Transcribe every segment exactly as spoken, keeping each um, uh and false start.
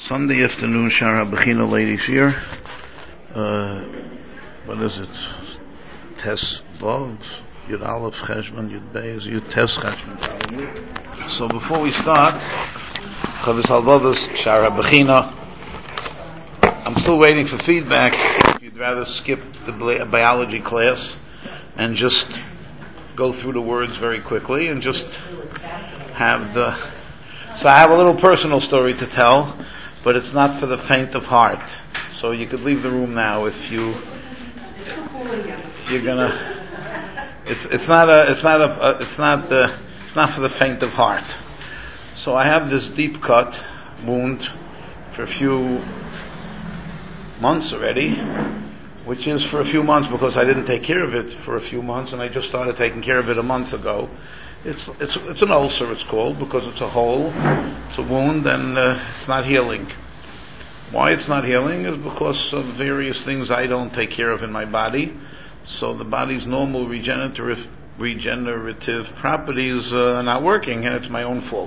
Sunday afternoon, Shara Bechina ladies here. Uh, what is it? Tes Vov, Yud Aleph Cheshvan, Yud Beis, Yud Tes Cheshvan probably. So before we start, Chavis Halvavas, Shara Bechina. I'm still waiting for feedback. If you'd rather skip the biology class and just go through the words very quickly and just have the... So I have a little personal story to tell, but it's not for the faint of heart. So you could leave the room now if you you're gonna. It's it's not a it's not a it's not the it's not for the faint of heart. So I have this deep cut wound for a few months already, which is for a few months because I didn't take care of it for a few months, and I just started taking care of it a month ago. It's it's it's an ulcer, it's called, because it's a hole, it's a wound, and uh, it's not healing. Why it's not healing is because of various things I don't take care of in my body. So the body's normal regenerative regenerative properties uh, are not working, and it's my own fault.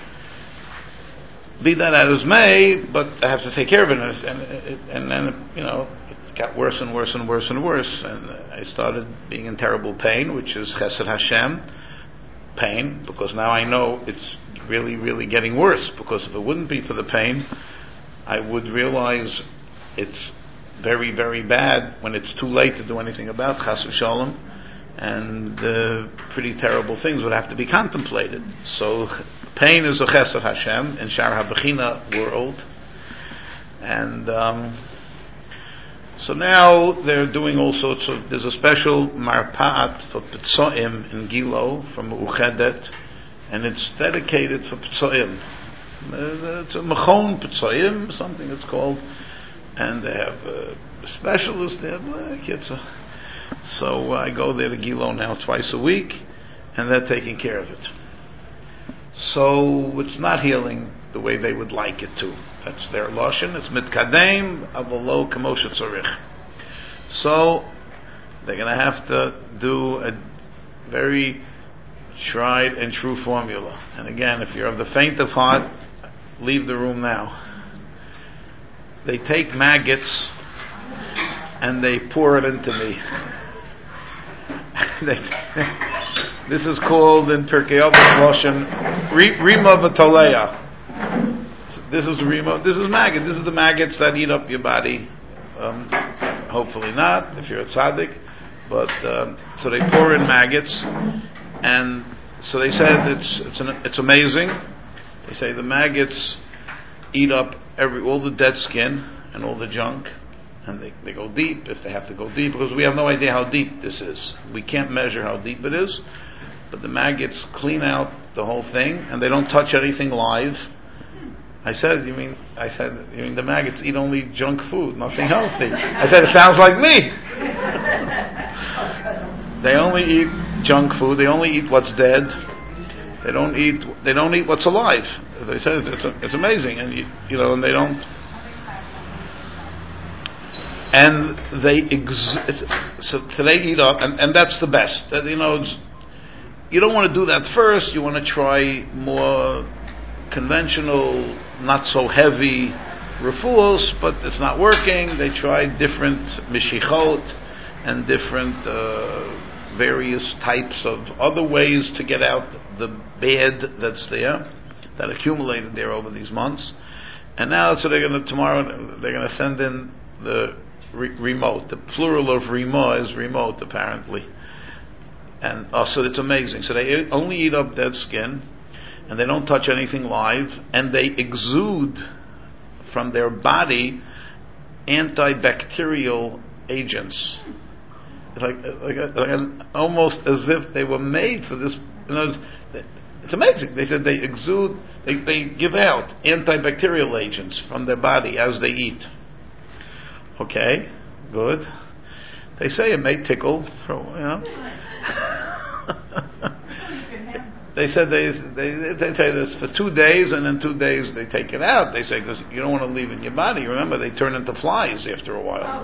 Be that as may, but I have to take care of it, and and, and then you know it got worse and worse and worse and worse, and I started being in terrible pain, which is Chesed Hashem. Pain, because now I know it's really, really getting worse, because if it wouldn't be for the pain, I would realize it's very, very bad when it's too late to do anything about Chas v'Shalom, and uh, pretty terrible things would have to be contemplated. So pain is a Chesed Hashem in Shar HaBechina world, and um, so now they're doing all sorts of, there's a special marpa'at for Ptsoim in Gilo from Uchedet, and it's dedicated for Ptsoim. It's a Mechon Ptsoim, something it's called, and they have a specialist there. So I go there to Gilo now twice a week, and they're taking care of it. So it's not healing the way they would like it to. That's their lashon. It's mitkadem avolo kamosha tzorich. So they're going to have to do a very tried and true formula. And again, if you're of the faint of heart, leave the room now. They take maggots and they pour it into me. they, this is called in Pirkei Avos lashon rima v'toleya. This is the remote. This is maggot. This is the maggots that eat up your body. Um, hopefully not, if you're a tzaddik. But um, so they pour in maggots, and so they said it's it's an, it's amazing. They say the maggots eat up every all the dead skin and all the junk, and they they go deep if they have to go deep, because we have no idea how deep this is. We can't measure how deep it is, but the maggots clean out the whole thing, and they don't touch anything live. I said, you mean, I said, you mean the maggots eat only junk food, nothing healthy. I said, it sounds like me. They only eat junk food. They only eat what's dead. They don't eat, they don't eat what's alive. They said, it's, it's amazing. And, you, you know, and they don't, and they, ex, so they eat up, and, and that's the best. You know, it's, you don't want to do that first. You want to try more conventional, not so heavy refuahs, but it's not working. They tried different mishichot and different uh, various types of other ways to get out the bad that's there, that accumulated there over these months. And now, so they're going to tomorrow they're going to send in the re- remote. The plural of remo is remote, apparently. And oh, so it's amazing. So they only eat up dead skin, and they don't touch anything live, and they exude from their body antibacterial agents. It's like, like, like almost as if they were made for this. You know, it's amazing. They said they exude, they, they give out antibacterial agents from their body as they eat. Okay, good. They say it may tickle, for, you know. They said they they they say this for two days, and in two days they take it out. They say because you don't want to leave in your body. Remember, they turn into flies after a while.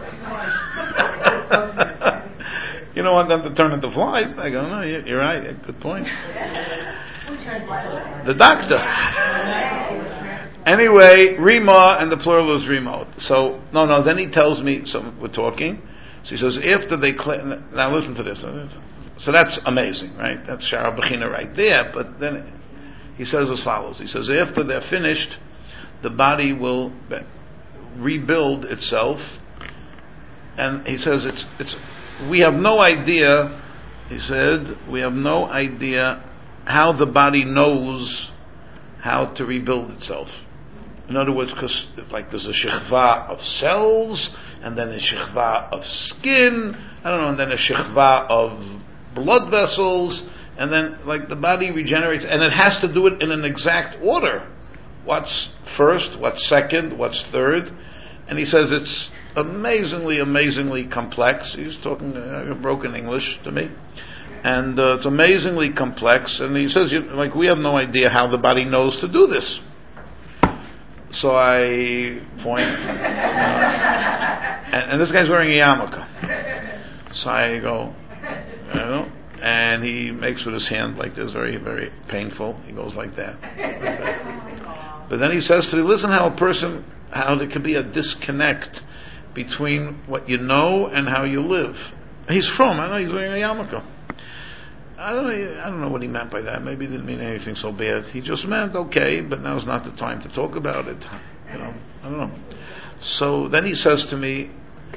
You don't want them to turn into flies. I go, no, you're right. Good point. The doctor. Anyway, Rima, and the plural is remote. So, no, no, then he tells me, so we're talking, so he says, after they, cl- now listen to this, so that's amazing, right? That's Shara Bechina right there, but then he says as follows, he says, after they're finished, the body will be- rebuild itself, and he says, it's, it's, we have no idea, he said, we have no idea how the body knows how to rebuild itself. In other words, because like there's a shechva of cells, and then a shechva of skin, I don't know, and then a shechva of blood vessels, and then like the body regenerates, and it has to do it in an exact order. What's first, what's second, what's third, and he says it's amazingly, amazingly complex. He's talking uh, broken English to me. And uh, it's amazingly complex, and he says, you, like, we have no idea how the body knows to do this. So I point, you know, and, and this guy's wearing a yarmulke. So I go, you know, and he makes with his hand like this, very, very painful. He goes like that. But then he says to me, listen how a person, how there could be a disconnect between what you know and how you live. He's from, I know he's wearing a yarmulke. I don't know. I don't know what he meant by that. Maybe he didn't mean anything so bad. He just meant okay, but now's not the time to talk about it. You know, I don't know. So then he says to me,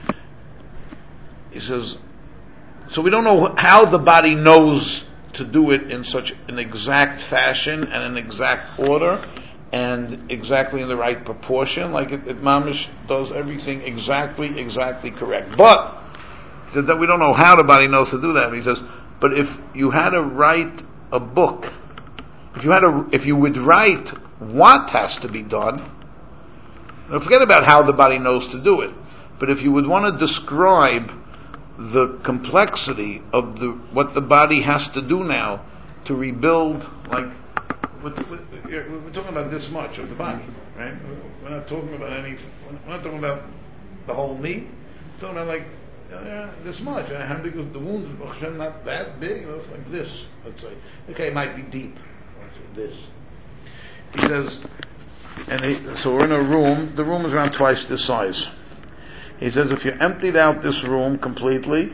he says, so we don't know how the body knows to do it in such an exact fashion and an exact order and exactly in the right proportion, like it, it mamish does everything exactly, exactly correct. But he said that we don't know how the body knows to do that. But he says, but if you had to write a book, if you had to, if you would write what has to be done, now forget about how the body knows to do it, but if you would want to describe the complexity of the what the body has to do now to rebuild, like we're, we're talking about this much of the body, right? We're not talking about any. We're not talking about the whole meat. We're talking about like. Uh, this much. Uh, how big was the wound? Not that big. It was like this. Let's say. Okay, it might be deep. This. He says, and he, so we're in a room. The room is around twice this size. He says, if you emptied out this room completely,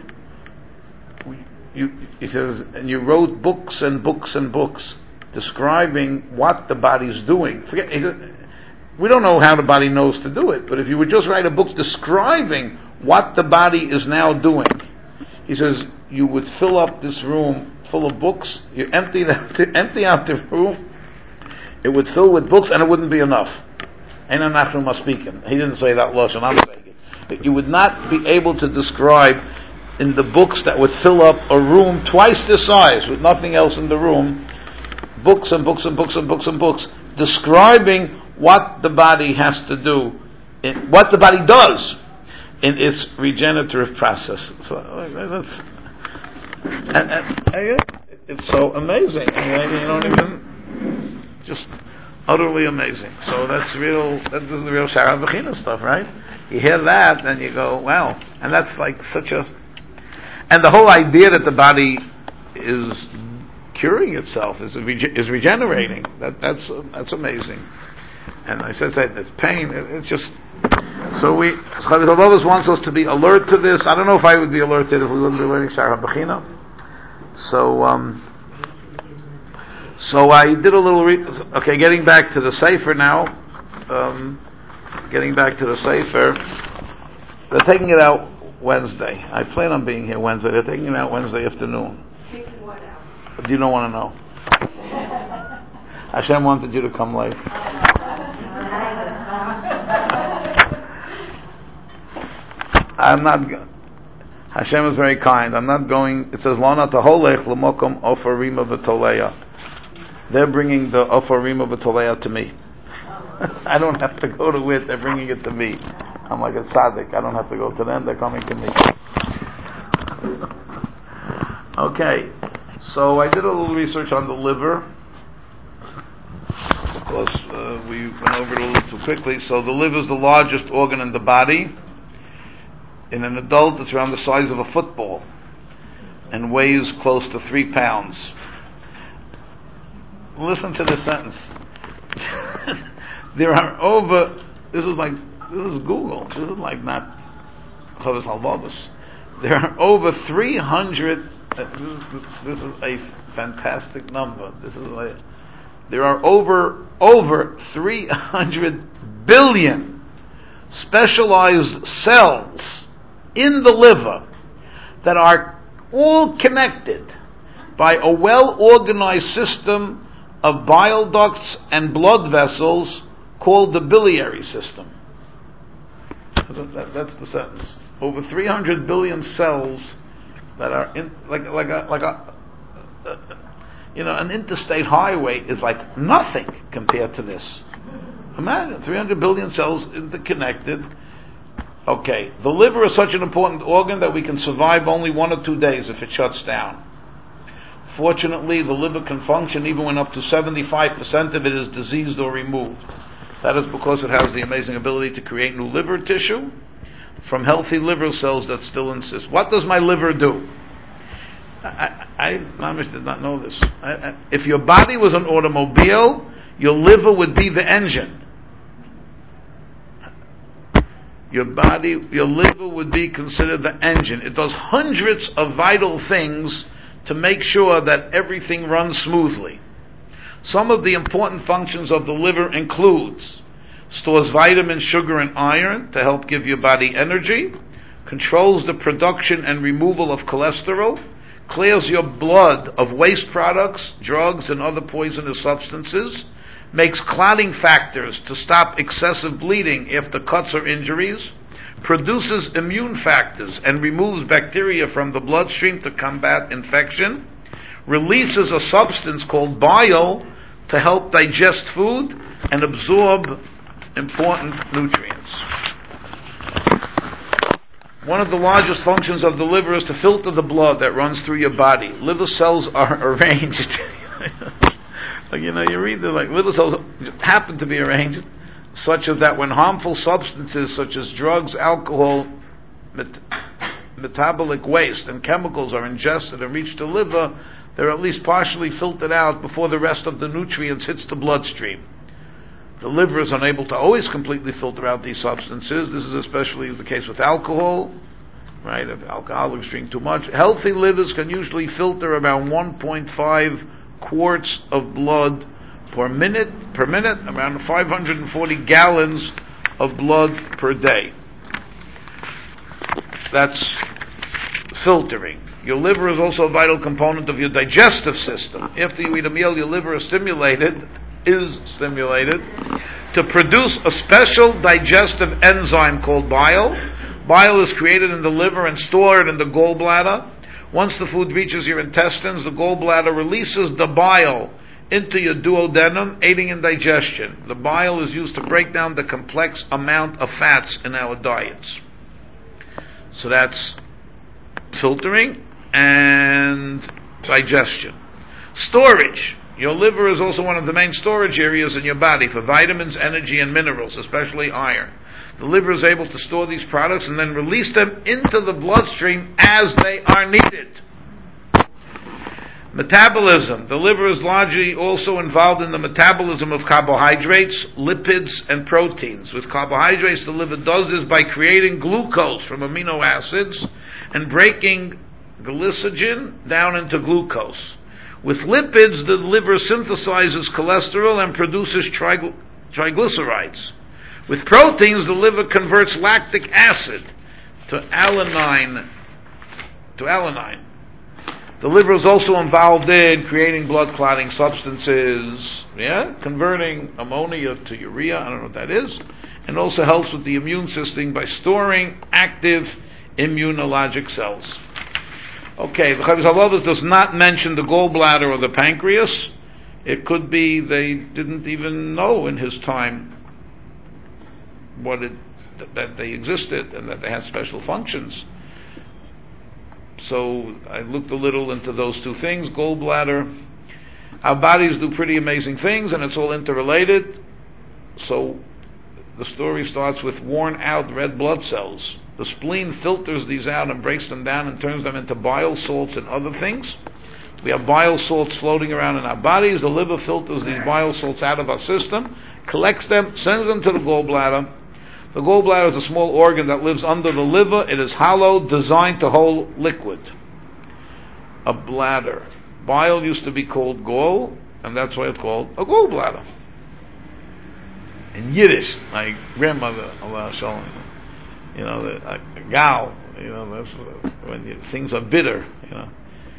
you, he says, and you wrote books and books and books describing what the body's doing. Forget. He says, we don't know how the body knows to do it, but if you would just write a book describing what the body is now doing, he says, you would fill up this room full of books, you empty, the, empty out the room, it would fill with books, and it wouldn't be enough. He didn't say that lashon, I'm saying it. But you would not be able to describe in the books that would fill up a room twice this size, with nothing else in the room, books and books and books and books and books, describing what the body has to do, in, what the body does in its regenerative process. So that's, and, and, and it's so amazing. I mean, you don't even, just utterly amazing. So that's real. That is the real Shara Bechina stuff, right? You hear that, and you go, wow. And that's like such a, and the whole idea that the body is curing itself, is is regenerating. That that's that's amazing. And I said that it's pain. It, it's just so we. Chavos wants us to be alert to this. I don't know if I would be alerted if we wouldn't be learning Shara Bechina. So, um, so I did a little. Re- okay, getting back to the Sefer now. Um, getting back to the Sefer, they're taking it out Wednesday. I plan on being here Wednesday. They're taking it out Wednesday afternoon. Taking what out? You don't want to know. Hashem wanted you to come late. I'm not. Hashem is very kind. I'm not going. It says Lana Taholech L'Mokom Ofarima V'Toleya. They're bringing the Ofarima V'Toleya to me. I don't have to go to it. They're bringing it to me. I'm like a tzaddik. I don't have to go to them. They're coming to me. Okay. So I did a little research on the liver. Of course, uh, we went over it a little too quickly. So the liver is the largest organ in the body. In an adult, it's around the size of a football and weighs close to three pounds. Listen to this sentence. There are over, this is like, this is Google, this is like not Chovos Halvavos. There are over three hundred, uh, this, is, this is a fantastic number, this is like, there are over, over three hundred billion specialized cells in the liver that are all connected by a well-organized system of bile ducts and blood vessels called the biliary system. That, that's the sentence. Over three hundred billion cells that are in, like like a like a uh, you know, an interstate highway is like nothing compared to this. Imagine three hundred billion cells interconnected. Okay, the liver is such an important organ that we can survive only one or two days if it shuts down. Fortunately, the liver can function even when up to seventy-five percent of it is diseased or removed. That is because it has the amazing ability to create new liver tissue from healthy liver cells that still insist. What does my liver do? I, I, I did not know this. I, I, if your body was an automobile, your liver would be the engine. Your body, your liver would be considered the engine. It does hundreds of vital things to make sure that everything runs smoothly. Some of the important functions of the liver includes stores vitamins, sugar, and iron to help give your body energy, controls the production and removal of cholesterol, clears your blood of waste products, drugs, and other poisonous substances, makes clotting factors to stop excessive bleeding after cuts or injuries, produces immune factors and removes bacteria from the bloodstream to combat infection, releases a substance called bile to help digest food and absorb important nutrients. One of the largest functions of the liver is to filter the blood that runs through your body. Liver cells are arranged. Like, you know, you read the like liver cells happen to be arranged such that when harmful substances such as drugs, alcohol, met- metabolic waste, and chemicals are ingested and reach the liver, they're at least partially filtered out before the rest of the nutrients hits the bloodstream. The liver is unable to always completely filter out these substances. This is especially the case with alcohol, right? If alcoholics drink too much. Healthy livers can usually filter around one point five quarts of blood per minute, per minute, around five hundred forty gallons of blood per day. That's filtering. Your liver is also a vital component of your digestive system. After you eat a meal, your liver is stimulated, is stimulated to produce a special digestive enzyme called bile. Bile is created in the liver and stored in the gallbladder. Once the food reaches your intestines, the gallbladder releases the bile into your duodenum, aiding in digestion. The bile is used to break down the complex amount of fats in our diets. So that's filtering and digestion. Storage. Your liver is also one of the main storage areas in your body for vitamins, energy, and minerals, especially iron. The liver is able to store these products and then release them into the bloodstream as they are needed. Metabolism. The liver is largely also involved in the metabolism of carbohydrates, lipids, and proteins. With carbohydrates, the liver does this by creating glucose from amino acids and breaking glycogen down into glucose. With lipids, the liver synthesizes cholesterol and produces trigly- triglycerides. With proteins, the liver converts lactic acid to alanine. To alanine. The liver is also involved in creating blood clotting substances, yeah, converting ammonia to urea. I don't know what that is, and also helps with the immune system by storing active immunologic cells. Okay, the Chovos Halvavos does not mention the gallbladder or the pancreas. It could be they didn't even know in his time what it, that they existed and that they had special functions. So I looked a little into those two things. Gallbladder. Our bodies do pretty amazing things, and it's all interrelated. So the story starts with worn out red blood cells. The spleen filters these out and breaks them down and turns them into bile salts and other things. We have bile salts floating around in our bodies. The liver filters these bile salts out of our system collects them, sends them to the gallbladder. The gallbladder is a small organ that lives under the liver. It is hollow, designed to hold liquid. A bladder. Bile used to be called gall, and that's why it's called a gallbladder. In Yiddish, my grandmother, Allah Shalom, you know, the, a, a gal, you know, that's when you, things are bitter, you know.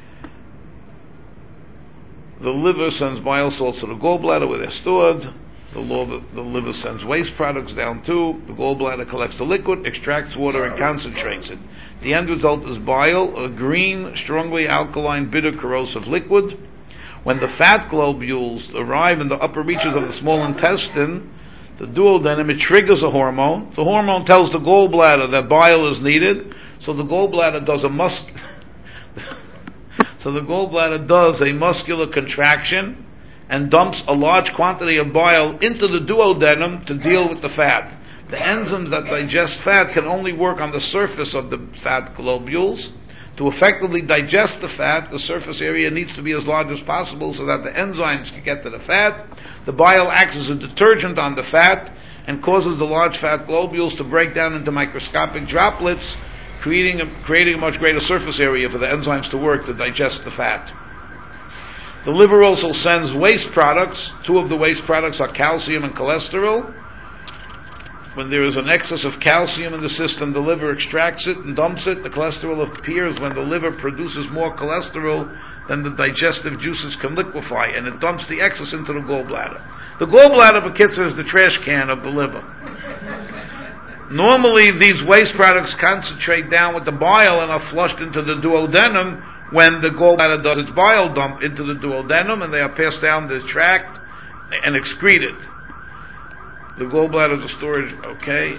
The liver sends bile salts to the gallbladder where they're stored. The, liver, the liver sends waste products down too. The gallbladder collects the liquid, extracts water, and concentrates it. The end result is bile, a green, strongly alkaline, bitter, corrosive liquid. When the fat globules arrive in the upper reaches of the small intestine, the duodenum, it triggers a hormone. The hormone tells the gallbladder that bile is needed, so the gallbladder does a mus- so the gallbladder does a muscular contraction and dumps a large quantity of bile into the duodenum to deal with the fat. The enzymes that digest fat can only work on the surface of the fat globules. To effectively digest the fat, the surface area needs to be as large as possible so that the enzymes can get to the fat. The bile acts as a detergent on the fat and causes the large fat globules to break down into microscopic droplets, creating a, creating a much greater surface area for the enzymes to work to digest the fat. The liver also sends waste products. Two of the waste products are calcium and cholesterol. When there is an excess of calcium in the system, the liver extracts it and dumps it. The cholesterol appears when the liver produces more cholesterol than the digestive juices can liquefy, and it dumps the excess into the gallbladder. The gallbladder, Bekitzer, is the trash can of the liver. Normally, these waste products concentrate down with the bile and are flushed into the duodenum when the gallbladder does its bile dump into the duodenum, and they are passed down the tract and excreted. The gallbladder is a storage, okay.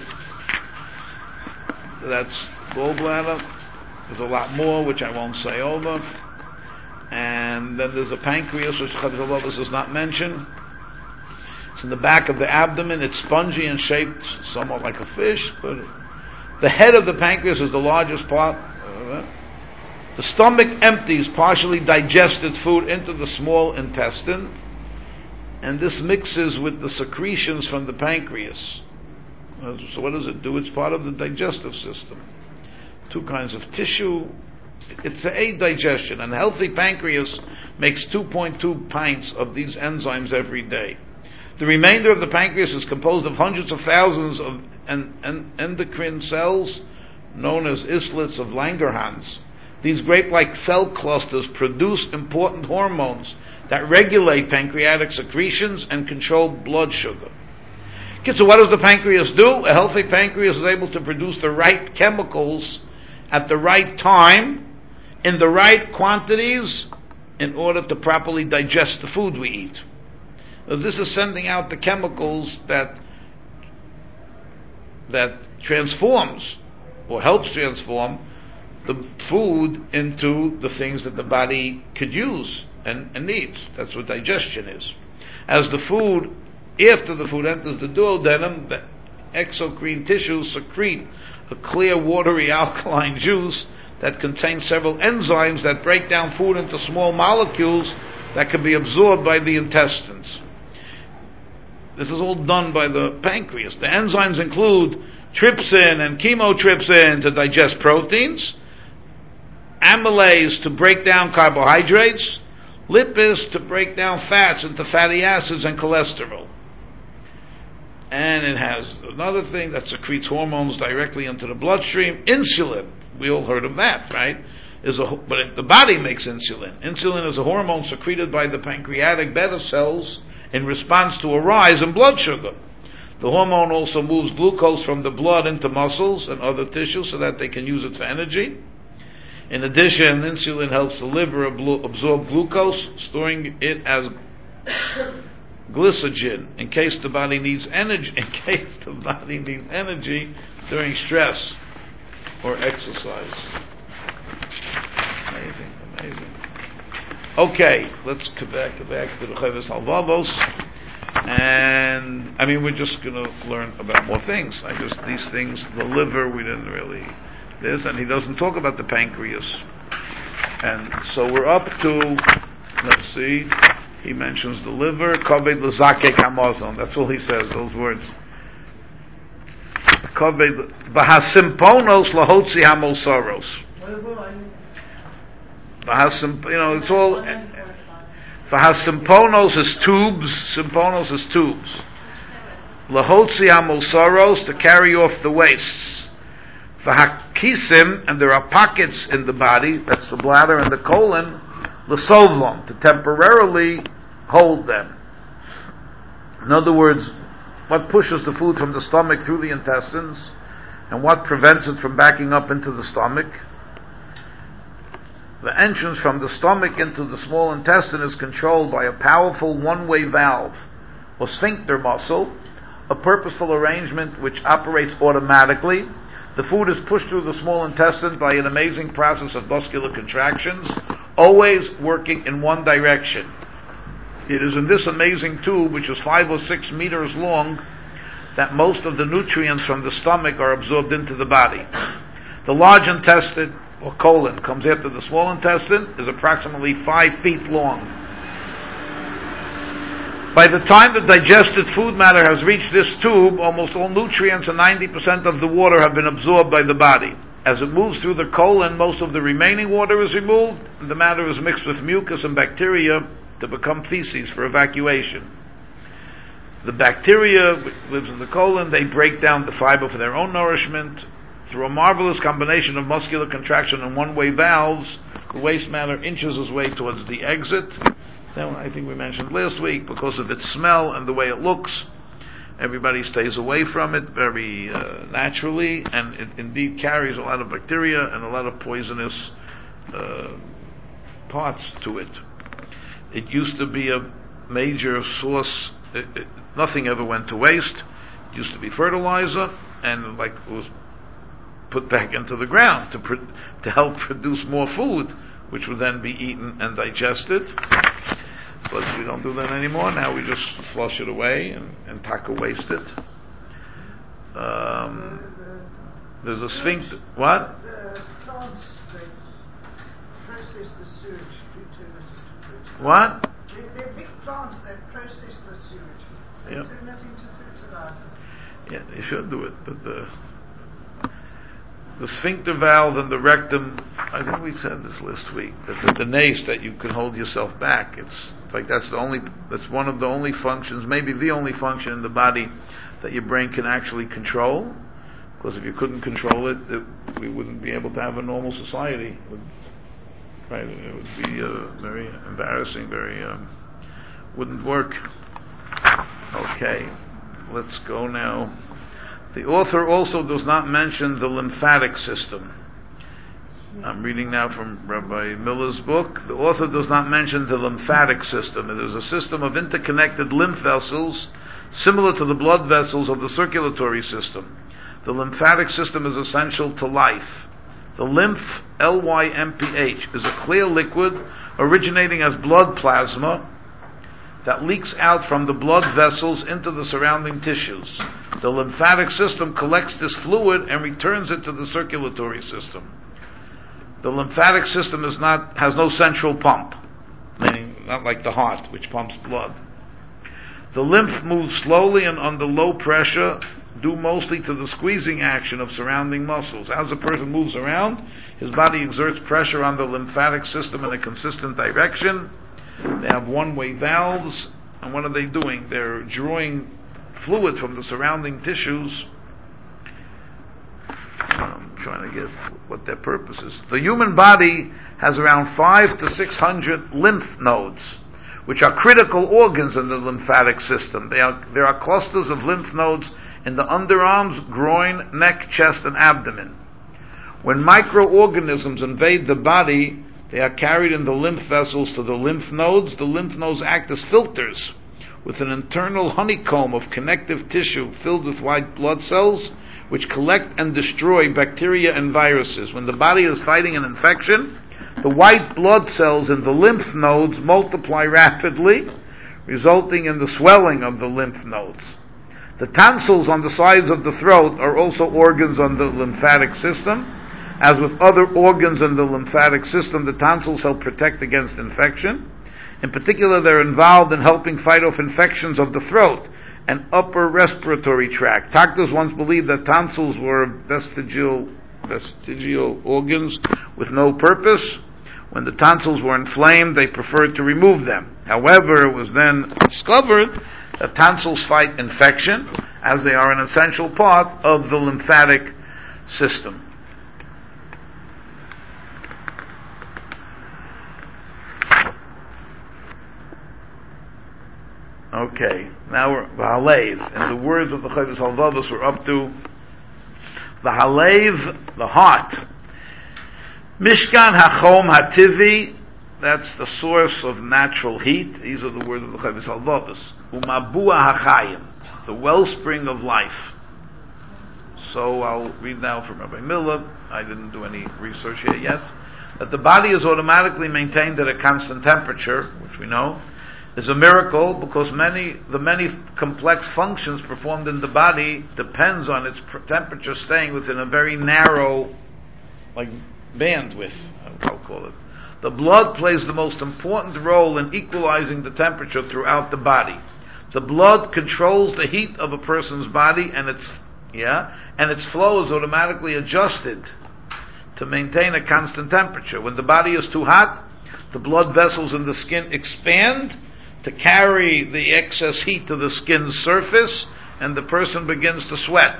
That's gallbladder. There's a lot more, which I won't say over. And then there's a pancreas, which Chavzalovas does not mention. It's in the back of the abdomen. It's spongy and shaped somewhat like a fish, but the head of the pancreas is the largest part. The stomach empties partially digested food into the small intestine, and this mixes with the secretions from the pancreas. So what does it do? It's part of the digestive system. Two kinds of tissue. It's a aid digestion. And a healthy pancreas makes two point two pints of these enzymes every day. The remainder of the pancreas is composed of hundreds of thousands of en- en- endocrine cells known as islets of Langerhans. These grape-like cell clusters produce important hormones that regulate pancreatic secretions and control blood sugar. Okay, so what does the pancreas do? A healthy pancreas is able to produce the right chemicals at the right time, in the right quantities, in order to properly digest the food we eat. Now, this is sending out the chemicals that that transforms or helps transform the food into the things that the body could use and, and needs. That's what digestion is. As the food, after the food enters the duodenum, the exocrine tissues secrete a clear, watery, alkaline juice that contains several enzymes that break down food into small molecules that can be absorbed by the intestines. This is all done by the pancreas. The enzymes include trypsin and chymotrypsin to digest proteins, amylase to break down carbohydrates, lipase to break down fats into fatty acids and cholesterol. And it has another thing that secretes hormones directly into the bloodstream, insulin. We all heard of that, right? Is a, but it, the body makes insulin. Insulin is a hormone secreted by the pancreatic beta cells in response to a rise in blood sugar. The hormone also moves glucose from the blood into muscles and other tissues so that they can use it for energy. In addition, insulin helps the liver absorb glucose, storing it as glycogen in case the body needs energy. In case the body needs energy during stress or exercise. Amazing, amazing. Okay, let's go back, go back to the Chovos Halevavos, and I mean we're just going to learn about more things. I just these things, the liver, we didn't really. This, and he doesn't talk about the pancreas. And so we're up to, let's see, he mentions the liver. Koved l'zakek hamazon. That's all he says. Those words. Koved b'hasimponos lahotzi hamosaros. B'hasim, you know, it's all. B'hasimponos is tubes. Simponos is tubes. Lahotzi hamosaros, to carry off the wastes. V'hakisim, and there are pockets in the body, that's the bladder and the colon, l'sovlon, to temporarily hold them. In other words, what pushes the food from the stomach through the intestines, and what prevents it from backing up into the stomach? The entrance from the stomach into the small intestine is controlled by a powerful one-way valve, or sphincter muscle, a purposeful arrangement which operates automatically. The food is pushed through the small intestine by an amazing process of muscular contractions, always working in one direction. It is in this amazing tube, which is five or six meters long, that most of the nutrients from the stomach are absorbed into the body. The large intestine, or colon, comes after the small intestine, is approximately five feet long. By the time the digested food matter has reached this tube, almost all nutrients and ninety percent of the water have been absorbed by the body. As it moves through the colon, most of the remaining water is removed, and the matter is mixed with mucus and bacteria to become feces for evacuation. The bacteria which lives in the colon, they break down the fiber for their own nourishment. Through a marvelous combination of muscular contraction and one-way valves, the waste matter inches its way towards the exit. That one I think we mentioned last week, because of its smell and the way it looks, everybody stays away from it very uh, naturally, and it indeed carries a lot of bacteria and a lot of poisonous uh, parts to it. It used to be a major source. It, it, nothing ever went to waste. It used to be fertilizer, and like it was put back into the ground to pr- to help produce more food, which would then be eaten and digested. But we don't do that anymore. Now we just flush it away and, and taka waste it. Um, there's a sphincter. What? The plants that process the sewage due to the What? They're, they're big plants that process the sewage. They Yep. turn that into fertilizer. Yeah, they should do it, but the the sphincter valve and the rectum, I think we said this last week, that the, the nace that you can hold yourself back. It's, it's like that's the only, that's one of the only functions, maybe the only function in the body that your brain can actually control. Because if you couldn't control it, it we wouldn't be able to have a normal society. It would, right? It would be uh, very embarrassing, very um, wouldn't work. Okay, let's go now. The author also does not mention the lymphatic system. I'm reading now from Rabbi Miller's book. The author does not mention the lymphatic system. It is a system of interconnected lymph vessels similar to the blood vessels of the circulatory system. The lymphatic system is essential to life. The lymph, L Y M P H, is a clear liquid originating as blood plasma that leaks out from the blood vessels into the surrounding tissues. The lymphatic system collects this fluid and returns it to the circulatory system. The lymphatic system is not has no central pump, meaning not like the heart, which pumps blood. The lymph moves slowly and under low pressure, due mostly to the squeezing action of surrounding muscles. As a person moves around, his body exerts pressure on the lymphatic system in a consistent direction. They have one-way valves, and what are they doing? They're drawing fluid from the surrounding tissues. I'm trying to get what their purpose is. The human body has around five to six hundred lymph nodes, which are critical organs in the lymphatic system. They are, there are clusters of lymph nodes in the underarms, groin, neck, chest, and abdomen. When microorganisms invade the body, they are carried in the lymph vessels to the lymph nodes. The lymph nodes act as filters, with an internal honeycomb of connective tissue filled with white blood cells, which collect and destroy bacteria and viruses. When the body is fighting an infection, the white blood cells in the lymph nodes multiply rapidly, resulting in the swelling of the lymph nodes. The tonsils on the sides of the throat are also organs on the lymphatic system. As with other organs in the lymphatic system, the tonsils help protect against infection. In particular, they're involved in helping fight off infections of the throat and upper respiratory tract. Doctors once believed that tonsils were vestigial, vestigial organs with no purpose. When the tonsils were inflamed, they preferred to remove them. However, it was then discovered that tonsils fight infection, as they are an essential part of the lymphatic system. Okay, now we're V'halev. In the words of the Chovos Halevavos, we're up to V'halev, the heart. Mishkan Hachom Hativi, that's the source of natural heat. These are the words of the Chovos Halevavos. Umabua Hachayim, the wellspring of life. So I'll read now from Rabbi Miller. I didn't do any research here yet. That the body is automatically maintained at a constant temperature, which we know, is a miracle because many the many complex functions performed in the body depends on its pr- temperature staying within a very narrow, like, bandwidth, I'll call it. The blood plays the most important role in equalizing the temperature throughout the body. The blood controls the heat of a person's body, and its yeah, and its flow is automatically adjusted to maintain a constant temperature. When the body is too hot, the blood vessels in the skin expand to carry the excess heat to the skin's surface, and the person begins to sweat.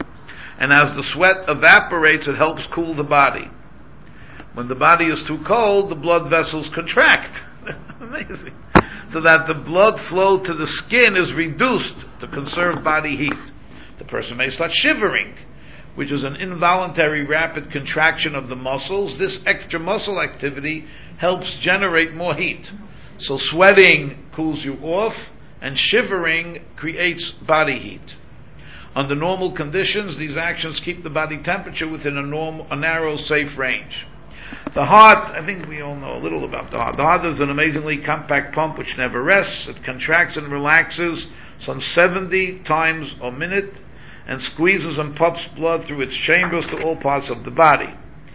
And as the sweat evaporates, it helps cool the body. When the body is too cold, the blood vessels contract. Amazing. So that the blood flow to the skin is reduced to conserve body heat. The person may start shivering, which is an involuntary rapid contraction of the muscles. This extra muscle activity helps generate more heat. So sweating cools you off, and shivering creates body heat. Under normal conditions, these actions keep the body temperature within a, normal, a narrow, safe range. The heart, I think we all know a little about the heart. The heart is an amazingly compact pump which never rests. It contracts and relaxes some seventy times a minute and squeezes and pumps blood through its chambers to all parts of the body.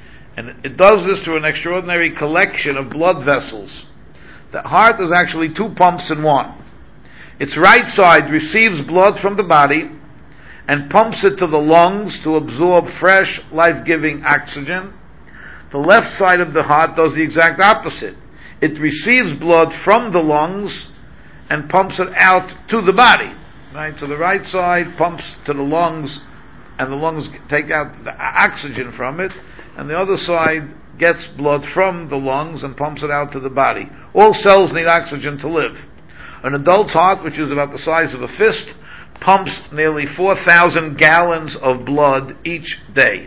And it does this through an extraordinary collection of blood vessels. The heart is actually two pumps in one. Its right side receives blood from the body and pumps it to the lungs to absorb fresh, life-giving oxygen. The left side of the heart does the exact opposite. It receives blood from the lungs and pumps it out to the body. Right? So the right side pumps to the lungs, and the lungs take out the oxygen from it, and the other side gets blood from the lungs and pumps it out to the body. All cells need oxygen to live. An adult's heart, which is about the size of a fist, pumps nearly four thousand gallons of blood each day.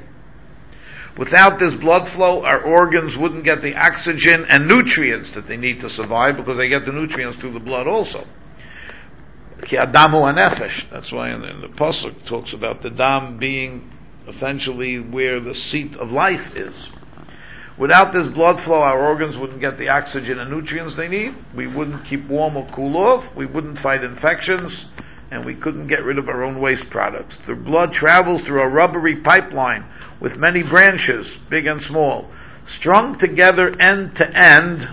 Without this blood flow, our organs wouldn't get the oxygen and nutrients that they need to survive, because they get the nutrients through the blood also. Ki adamu hanefesh. That's why in the, in the pasuk talks about the dam being essentially where the seat of life is. Without this blood flow, our organs wouldn't get the oxygen and nutrients they need. We wouldn't keep warm or cool off. We wouldn't fight infections, and we couldn't get rid of our own waste products. The blood travels through a rubbery pipeline with many branches, big and small, strung together end to end.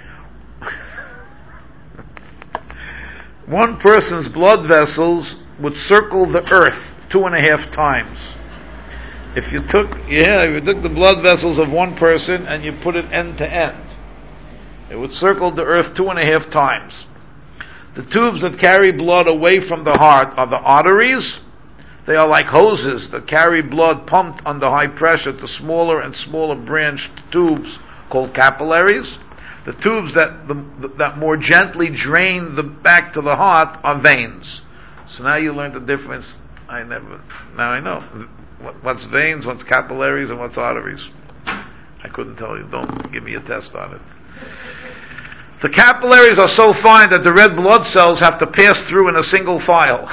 One person's blood vessels would circle the earth two and a half times. If you took, yeah, if you took the blood vessels of one person and you put it end to end, it would circle the earth two and a half times. The tubes that carry blood away from the heart are the arteries. They are like hoses that carry blood pumped under high pressure to smaller and smaller branched tubes called capillaries. The tubes that the, that more gently drain the back to the heart are veins. So now you learned the difference. I never. Now I know what, what's veins, what's capillaries, and what's arteries. I couldn't tell you. Don't give me a test on it. The capillaries are so fine that the red blood cells have to pass through in a single file.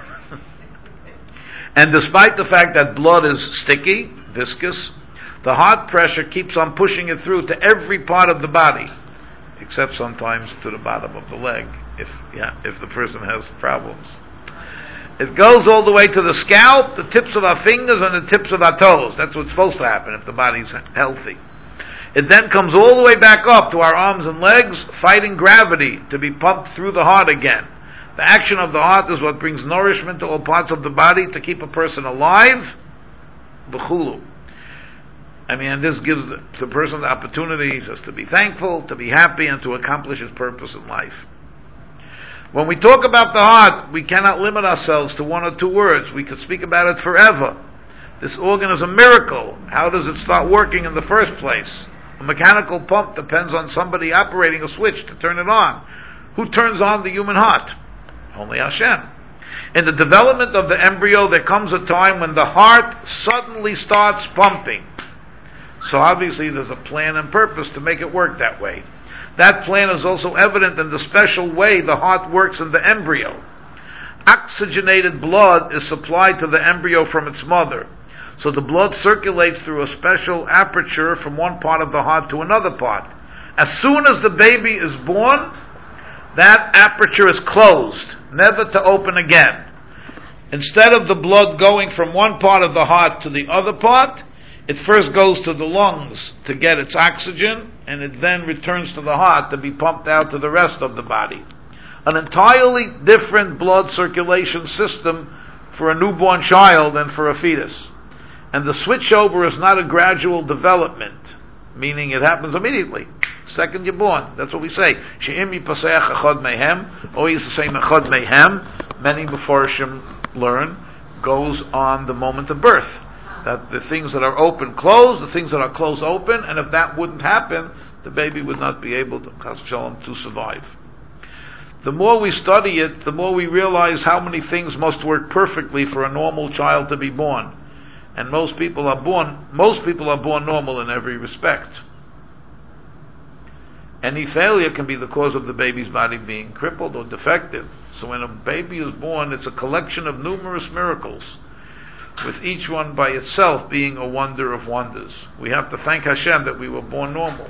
And despite the fact that blood is sticky, viscous, the heart pressure keeps on pushing it through to every part of the body, except sometimes to the bottom of the leg, if yeah, if the person has problems. It goes all the way to the scalp, the tips of our fingers, and the tips of our toes. That's what's supposed to happen if the body's healthy. It then comes all the way back up to our arms and legs, fighting gravity to be pumped through the heart again. The action of the heart is what brings nourishment to all parts of the body to keep a person alive. B'chulu. I mean, and this gives the, the person the opportunity just to be thankful, to be happy, and to accomplish his purpose in life. When we talk about the heart, we cannot limit ourselves to one or two words. We could speak about it forever. This organ is a miracle. How does it start working in the first place? A mechanical pump depends on somebody operating a switch to turn it on. Who turns on the human heart? Only Hashem. In the development of the embryo, there comes a time when the heart suddenly starts pumping. So obviously there's a plan and purpose to make it work that way. That plan is also evident in the special way the heart works in the embryo. Oxygenated blood is supplied to the embryo from its mother. So the blood circulates through a special aperture from one part of the heart to another part. As soon as the baby is born, that aperture is closed, never to open again. Instead of the blood going from one part of the heart to the other part, it first goes to the lungs to get its oxygen, and it then returns to the heart to be pumped out to the rest of the body. An entirely different blood circulation system for a newborn child than for a fetus. And the switchover is not a gradual development, meaning it happens immediately. Second you're born. That's what we say. She'im yipaseach echad mehem, or he used to say mechad mehem, many Mefarshim learn, goes on the moment of birth. That the things that are open close, the things that are closed open, and if that wouldn't happen, the baby would not be able to, chas v'shalom, to survive. The more we study it, the more we realize how many things must work perfectly for a normal child to be born. And most people are born, most people are born normal in every respect. Any failure can be the cause of the baby's body being crippled or defective. So when a baby is born, it's a collection of numerous miracles, with each one by itself being a wonder of wonders. We have to thank Hashem that we were born normal.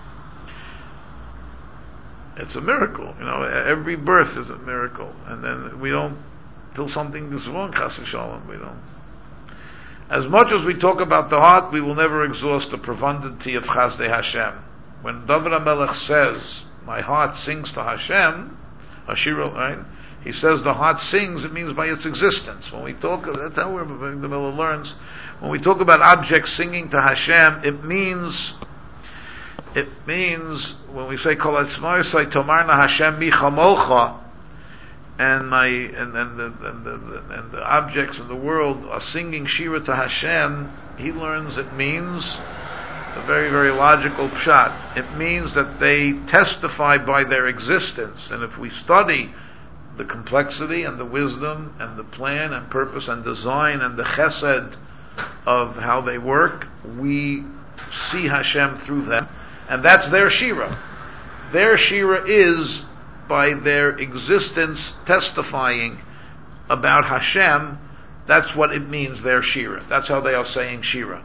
It's a miracle, you know. Every birth is a miracle, and then we don't, till something is wrong, chas v'shalom, we don't. As much as we talk about the heart, we will never exhaust the profundity of Chazdei Hashem. When David HaMelech says, "My heart sings to Hashem," Hashira, right? He says the heart sings, it means by its existence. When we talk, that's how we're, the Miller learns, when we talk about objects singing to Hashem, it means, it means, when we say, Kol Atzmoisai Tomarna Hashem Mi Chamocha, and my, and, and, the, and, the, and the objects in the world are singing Shira to Hashem, he learns it means a very, very logical pshat. It means that they testify by their existence, and if we study the complexity and the wisdom and the plan and purpose and design and the chesed of how they work, we see Hashem through them, and that's their shira. Their shira is by their existence testifying about Hashem. That's what it means, their shira. That's how they are saying shira.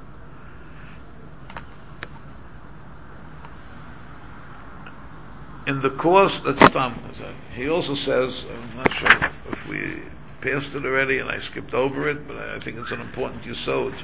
In the course, that's Tom. He also says, I'm not sure if we passed it already and I skipped over it, but I think it's an important yesod.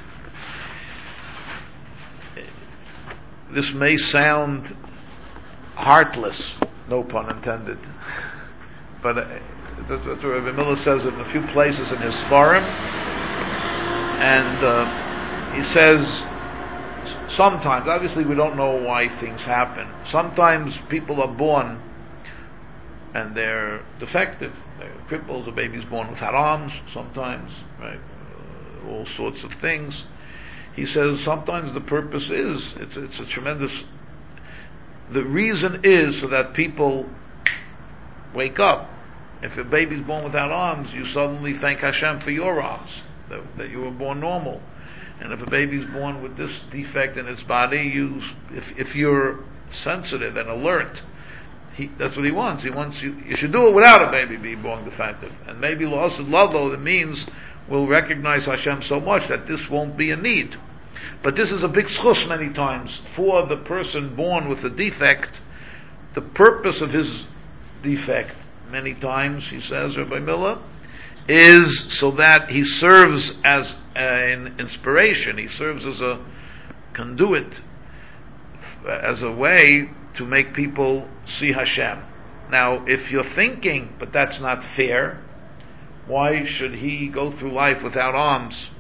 This may sound heartless, no pun intended, but uh, that's what Rabbi Miller says in a few places in his Svarim, and uh, he says, sometimes, obviously we don't know why things happen. Sometimes people are born and they're defective. They're cripples, a baby's born without arms, sometimes, right? Uh, all sorts of things. He says sometimes the purpose is, it's, it's a tremendous, the reason is so that people wake up. If a baby's born without arms, you suddenly thank Hashem for your arms, that, that you were born normal. And if a baby's born with this defect in its body, you, if if you're sensitive and alert, he, that's what he wants. He wants you. You should do it without a baby being born defective. And maybe lost lavo, that means we'll recognize Hashem so much that this won't be a need. But this is a big schus many times for the person born with a defect. The purpose of his defect, many times, he says, Rabbi Miller, is so that he serves as an inspiration, he serves as a conduit as a way to make people see Hashem. Now, if you're thinking, but that's not fair, why should he go through life without alms?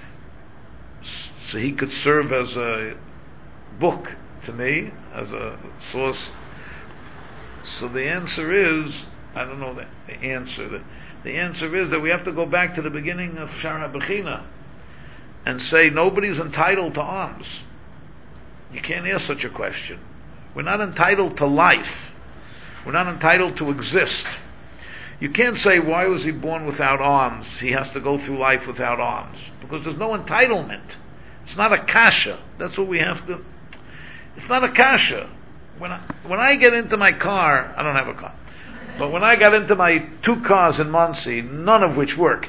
So he could serve as a book to me, as a source. So the answer is, I don't know the, the answer. The, the answer is that we have to go back to the beginning of Shara Bechina and say nobody's entitled to alms. You can't ask such a question. We're not entitled to life. We're not entitled to exist. You can't say, why was he born without alms? He has to go through life without alms. Because there's no entitlement. It's not a kasha. That's what we have to... It's not a kasha. When I, when I get into my car, I don't have a car, but when I got into my two cars in Monsey, none of which worked.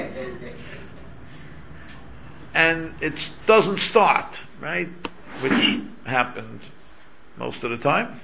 And it doesn't start, right? Which happens most of the time.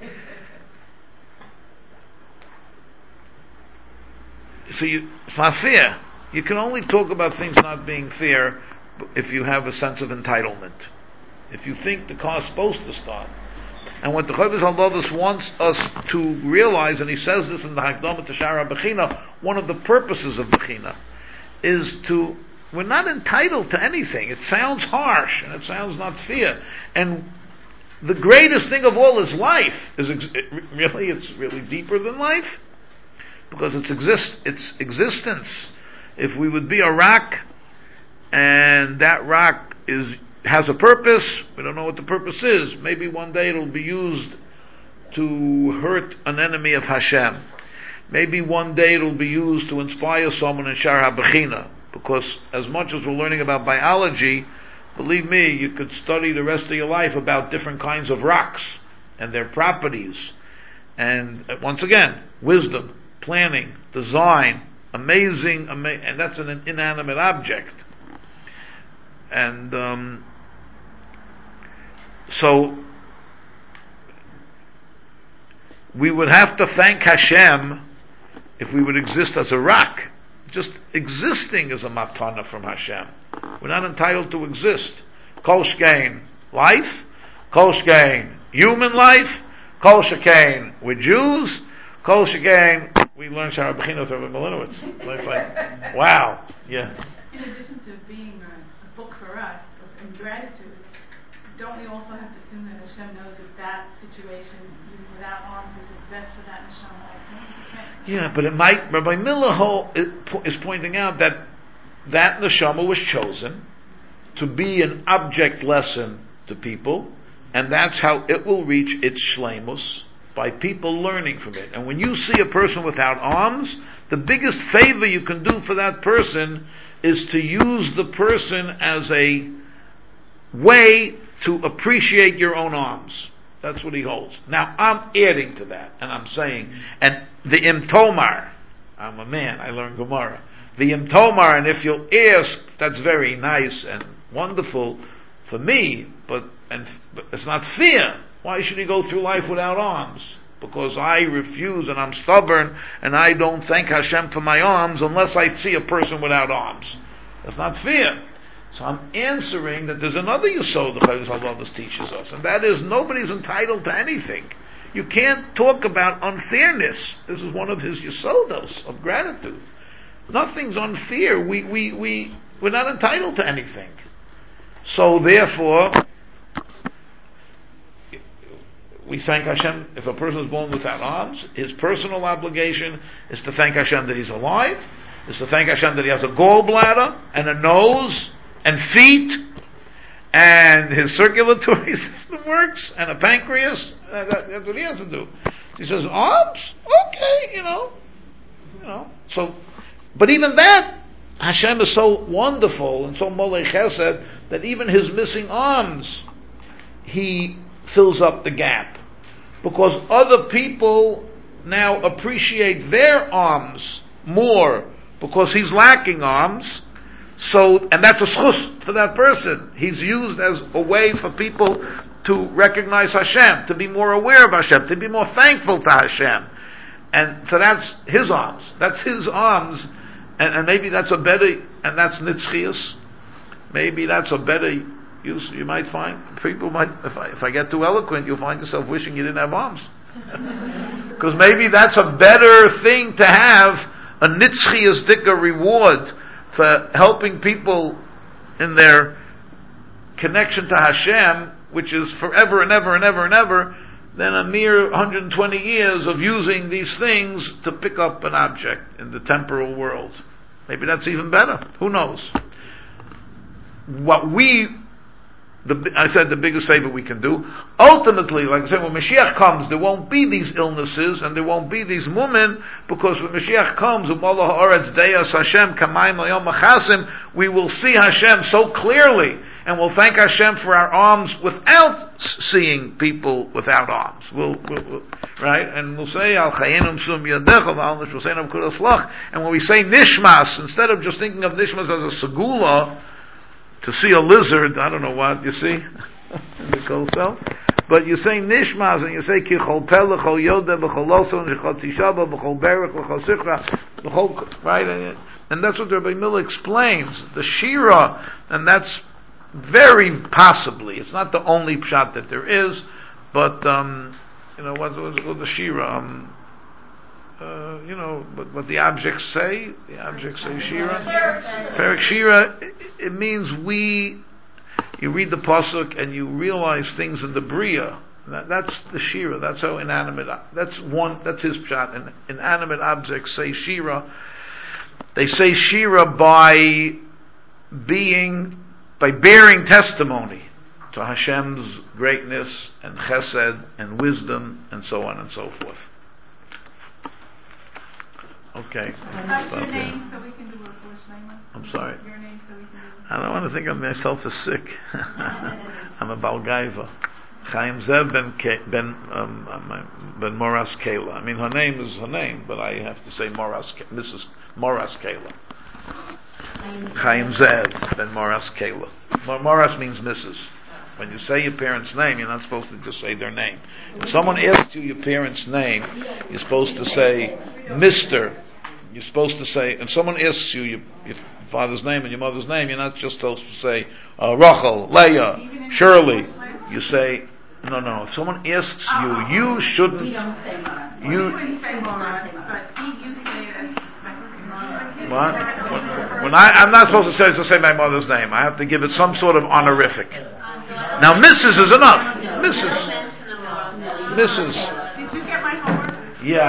So you, it's not fair. You can only talk about things not being fair if you have a sense of entitlement. If you think the car's supposed to start. And what the Chodesh HaLavos wants us to realize, and he says this in the Hakdama to Shara Bechina, one of the purposes of Bechina is to, we're not entitled to anything. It sounds harsh, and it sounds not fair. And the greatest thing of all is life. Is ex- it really, it's really deeper than life. Because it's exist, it's existence. If we would be a rock, and that rock is has a purpose, we don't know what the purpose is. Maybe one day it'll be used to hurt an enemy of Hashem. Maybe one day it'll be used to inspire someone in Shara Bechina. Because as much as we're learning about biology, believe me, you could study the rest of your life about different kinds of rocks and their properties. And once again, wisdom, planning, design, amazing, ama- and that's an inanimate object. And um, so we would have to thank Hashem if we would exist as a rock. Just existing is a matana from Hashem. We're not entitled to exist. Kol shkein, life. Kol shkein, human life. Kol shkein, we're Jews. Kol shkein, we learn Shara Bechina through Rabbi Malinowitz. Like, wow, yeah. In addition to being a, a book for us of in gratitude, don't we also have to assume that Hashem knows that that situation, even without arms, is what's best for that neshama also? Yeah, but it might. Rabbi Miller is pointing out that that neshama was chosen to be an object lesson to people, and that's how it will reach its shleimus, by people learning from it. And when you see a person without arms, the biggest favor you can do for that person is to use the person as a way to appreciate your own arms. That's what he holds. Now, I'm adding to that, and I'm saying, and the Im Tomar, I'm a man, I learn Gemara. The Im Tomar, and if you'll ask, that's very nice and wonderful for me, but, and, but it's not fair. Why should he go through life without arms? Because I refuse and I'm stubborn and I don't thank Hashem for my arms unless I see a person without arms. That's not fair. So I'm answering that there's another yesod the Chodesh HaLavos teaches us, and that is nobody's entitled to anything. You can't talk about unfairness. This is one of his yesodos of gratitude. Nothing's unfair. We, we, we, we're not entitled to anything. So therefore, we thank Hashem. If a person is born without arms, his personal obligation is to thank Hashem that he's alive, is to thank Hashem that he has a gallbladder and a nose and feet, and his circulatory system works, and a pancreas. Uh, that, that's what he has to do. He says, arms? Okay, you know. You know. So, but even that, Hashem is so wonderful and so molech chesed that even his missing arms, he fills up the gap. Because other people now appreciate their arms more because he's lacking arms. So, and that's a schus for that person. He's used as a way for people to recognize Hashem, to be more aware of Hashem, to be more thankful to Hashem. And so that's his arms. That's his arms. And, and maybe that's a better, and that's nitzchias. Maybe that's a better You you might find people might if I, if I get too eloquent, you'll find yourself wishing you didn't have arms, because maybe that's a better thing to have, a nitzchias dika reward for helping people in their connection to Hashem, which is forever and ever and ever and ever, than a mere one hundred twenty years of using these things to pick up an object in the temporal world. Maybe that's even better. Who knows? What we, the, I said the biggest favor we can do, ultimately, like I said, when Mashiach comes, there won't be these illnesses and there won't be these mumen, because when Mashiach comes, we will see Hashem so clearly, and we'll thank Hashem for our arms without seeing people without arms. We'll, we'll, we'll right? And we'll say, Al Chayinum Sum Yadecha, we'll say, and when we say Nishmas, instead of just thinking of Nishmas as a segula, to see a lizard, I don't know what, you see, in the cold cell, but you say Nishmas, and you say, Ki chol pelech, chol yodeh, v'chol loson, v'chol tishaba, v'chol berech, v'chol sichra, v'chol, right? And, and that's what Rabbi Miller explains, the Shira, and that's very possibly, it's not the only pshat that there is, but um, you know what's, what's called the Shira. Um, uh, you know, but what the objects say, the objects say Shira. Perek Shira. It, it means we. You read the pasuk and you realize things in the bria. That, that's the Shira. That's how inanimate. That's one. That's his pshat. And inanimate objects say Shira. They say Shira by being. By bearing testimony to Hashem's greatness and chesed and wisdom and so on and so forth. Okay. What's your name so we can do a Bush Lema? I'm sorry. Your name so we can do I don't want to think of myself as sick. I'm a Balgaiva. Chaim Zev ben Ke- ben um, ben Moras Kela. I mean, her name is her name, but I have to say Moras Ke- Missus Moras Kela. Chaim Zev ben Moras Kela. Moras means Missus When you say your parents' name, you're not supposed to just say their name. If someone asks you your parents' name, you're supposed to say Mister You're supposed to say, if someone asks you your, your father's name and your mother's name, you're not just supposed to say uh, Rachel, Leah, Shirley. You say, no, no. If someone asks you, you shouldn't. We don't say Moras. You. You wouldn't say Moras, but he, you say it as What? When I, I'm not supposed to say to say my mother's name. I have to give it some sort of honorific. Now, Missus is enough. Missus Missus